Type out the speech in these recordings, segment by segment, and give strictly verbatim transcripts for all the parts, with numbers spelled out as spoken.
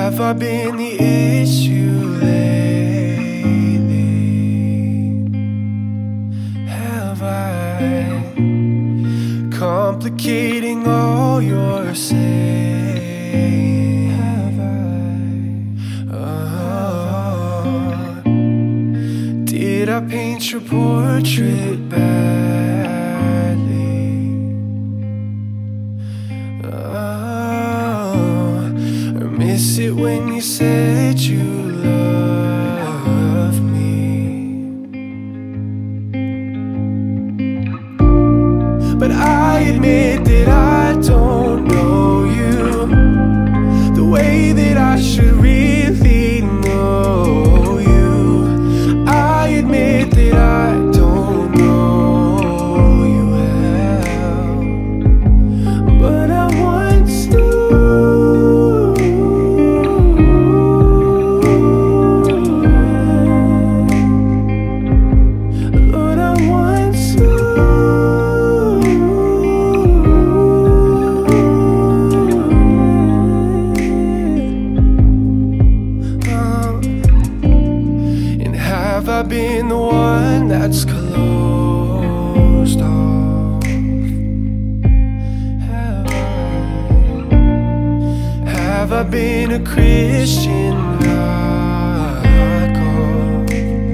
Have I been the issue lately? Have I complicating all you're saying? Have I? Oh, did I paint your portrait badly? Oh, or miss it when you said you love me? But I admit that I don't know you the way that I should really know you. I admit that I don't know you well, but I want to. Lord, I want to. Have I been the one that's closed off? Have I, have I been a Christian knockoff?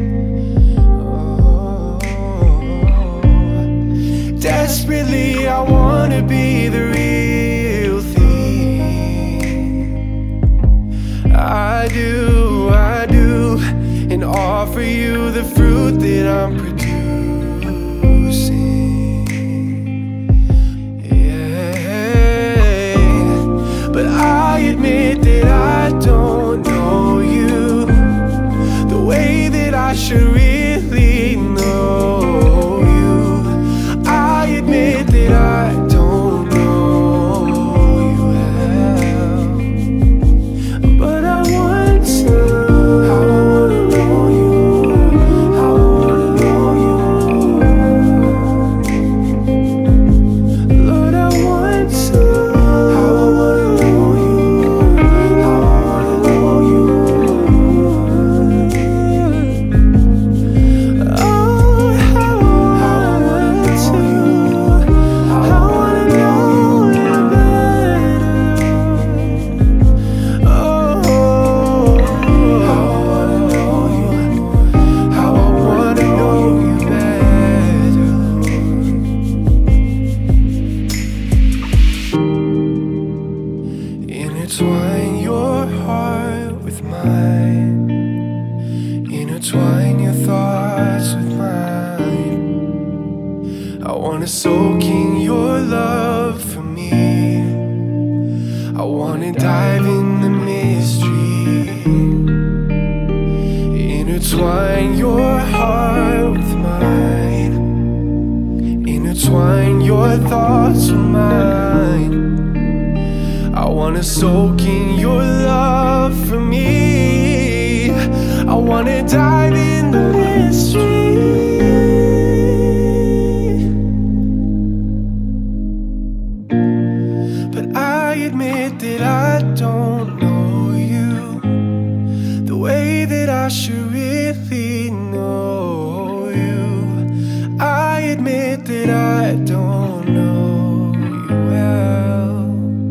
Oh, desperately I wanna be the real thing. I do, I do, and offer you the fruit that I'm producing. Yeah, but I admit that I don't know you the way that I should really know you. I admit that I don't know you well, but I want to. Intertwine your heart with mine. Intertwine your thoughts with mine. I wanna soak in your love for me. I wanna dive in the mystery. Intertwine your heart with mine. Intertwine your thoughts with mine. I wanna soak in your love for me. I wanna dive in the mystery. But I admit that I don't know you the way that I should really know you. I admit that I don't know you well,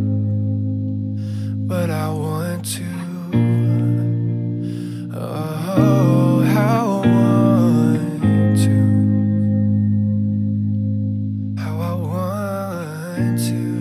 but I want to. Oh, how I want to. How I want to.